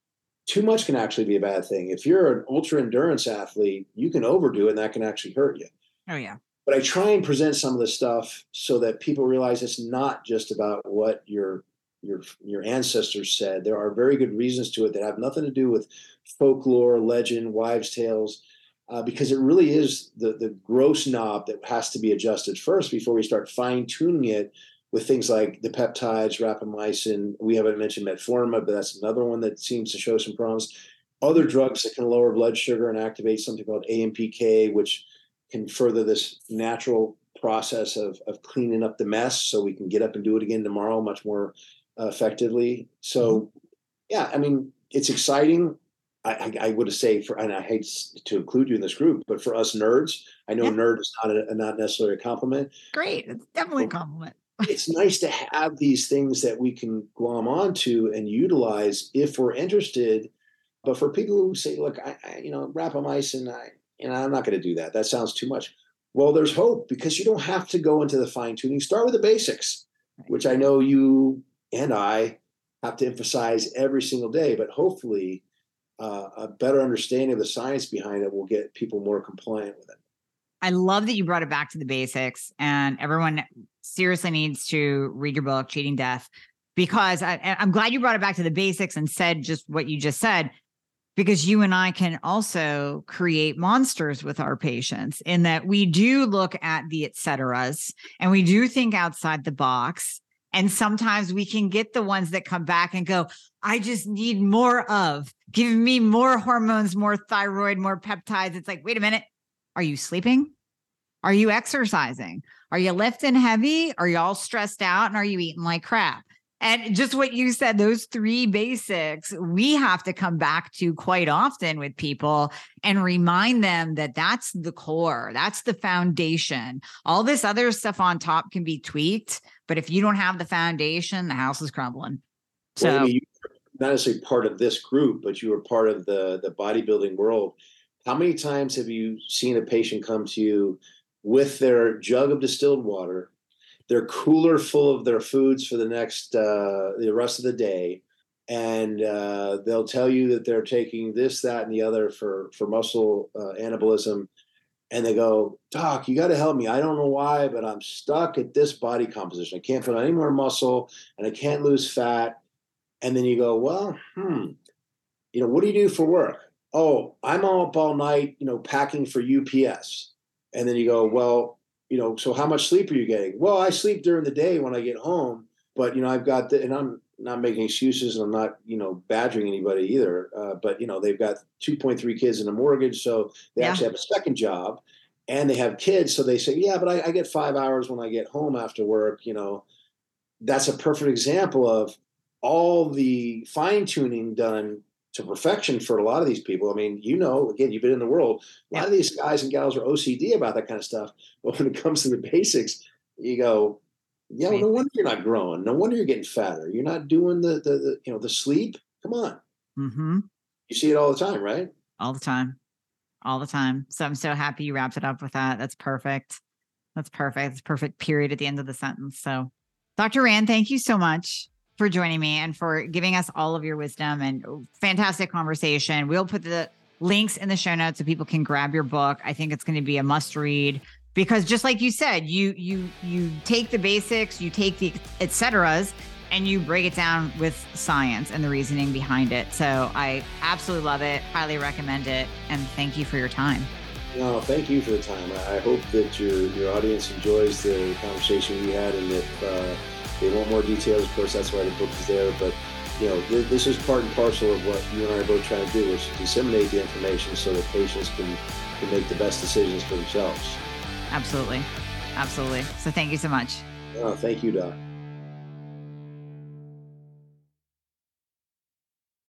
Speaker 2: too much can actually be a bad thing. If you're an ultra endurance athlete, you can overdo it and that can actually hurt you.
Speaker 1: Oh, yeah.
Speaker 2: But I try and present some of the stuff so that people realize it's not just about what your your your ancestors said. There are very good reasons to it that have nothing to do with folklore, legend, wives' tales, uh, because it really is the the gross knob that has to be adjusted first before we start fine tuning it with things like the peptides, rapamycin. We haven't mentioned metformin, but that's another one that seems to show some promise. Other drugs that can lower blood sugar and activate something called A M P K, which can further this natural process of, of cleaning up the mess so we can get up and do it again tomorrow much more uh, effectively. So, yeah, I mean, it's exciting. I, I, I would say, for, and I hate to include you in this group, but for us nerds, I know yeah. nerd is not a, not necessarily a compliment.
Speaker 1: Great. It's definitely a compliment.
Speaker 2: It's nice to have these things that we can glom onto and utilize if we're interested. But for people who say, look, I, I you know, rapamycin, I, and I'm not going to do that. That sounds too much. Well, there's hope because you don't have to go into the fine tuning. Start with the basics, which I know you and I have to emphasize every single day. But hopefully uh, a better understanding of the science behind it will get people more compliant with it.
Speaker 1: I love that you brought it back to the basics, and everyone seriously needs to read your book, Cheating Death, because I, I'm glad you brought it back to the basics and said just what you just said. Because you and I can also create monsters with our patients in that we do look at the et ceteras and we do think outside the box. And sometimes we can get the ones that come back and go, I just need more of, give me more hormones, more thyroid, more peptides. It's like, wait a minute. Are you sleeping? Are you exercising? Are you lifting heavy? Are you all stressed out? And are you eating like crap? And just what you said, those three basics, we have to come back to quite often with people and remind them that that's the core. That's the foundation. All this other stuff on top can be tweaked, but if you don't have the foundation, the house is crumbling. So
Speaker 2: well, you're not necessarily part of this group, but you were part of the, the bodybuilding world. How many times have you seen a patient come to you with their jug of distilled water, their cooler full of their foods for the next, uh, the rest of the day. And uh, they'll tell you that they're taking this, that, and the other for, for muscle uh, anabolism. And they go, Doc, you got to help me. I don't know why, but I'm stuck at this body composition. I can't put on any more muscle and I can't lose fat. And then you go, well, hmm, you know, what do you do for work? Oh, I'm up all night, you know, packing for U P S. And then you go, well, you know, so how much sleep are you getting? Well, I sleep during the day when I get home, but, you know, I've got the, and I'm not making excuses and I'm not, you know, badgering anybody either. Uh, but, you know, they've got two point three kids and a mortgage. So they yeah. actually have a second job and they have kids. So they say, yeah, but I, I get five hours when I get home after work. You know, that's a perfect example of all the fine tuning done to perfection for a lot of these people. I mean, you know, again, you've been in the world. A lot yeah. of these guys and gals are O C D about that kind of stuff. But when it comes to the basics, you go, yeah, well, no wonder you're not growing. No wonder you're getting fatter. You're not doing the, the, the you know, the sleep. Come on.
Speaker 1: Mm-hmm.
Speaker 2: You see it all the time, right?
Speaker 1: All the time. All the time. So I'm so happy you wrapped it up with that. That's perfect. That's perfect. That's perfect period at the end of the sentence. So Doctor Rand, thank you so much for joining me and for giving us all of your wisdom and fantastic conversation. We'll put the links in the show notes so people can grab your book. I think it's going to be a must read because just like you said, you, you, you take the basics, you take the et ceteras and you break it down with science and the reasoning behind it. So I absolutely love it. Highly recommend it. And thank you for your time.
Speaker 2: No, thank you for the time. I hope that your, your audience enjoys the conversation we had and that, uh, they want more details. Of course, that's why the book is there. But, you know, th- this is part and parcel of what you and I are both trying to do, is to disseminate the information so that patients can, can make the best decisions for themselves.
Speaker 1: Absolutely. Absolutely. So thank you so much.
Speaker 2: Oh, thank you, Doc.